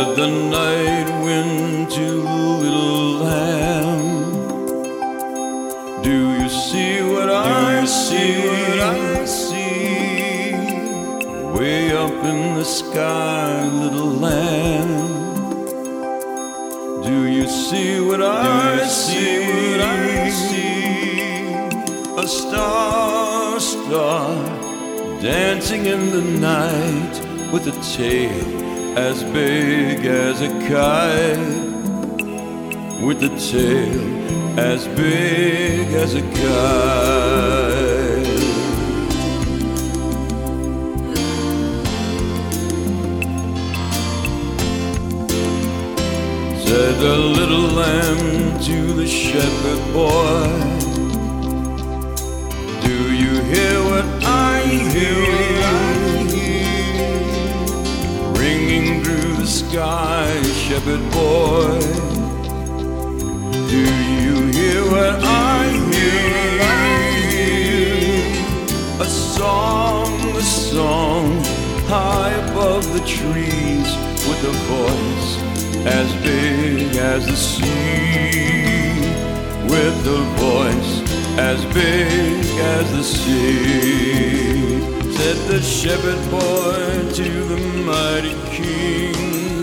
Said the night wind to the little lamb, do you see what I see? Way up in the sky, little lamb, do you see what I see? A star, dancing in the night with a tail as big as a kite, with a tail as big as a kite. Said the little lamb to the shepherd boy, do you hear what I hear? Ringing through the sky, shepherd boy, do you hear what I hear? A song, high above the trees, with a voice as big as the sea, with a voice as big as the sea. Said the shepherd boy to the mighty king,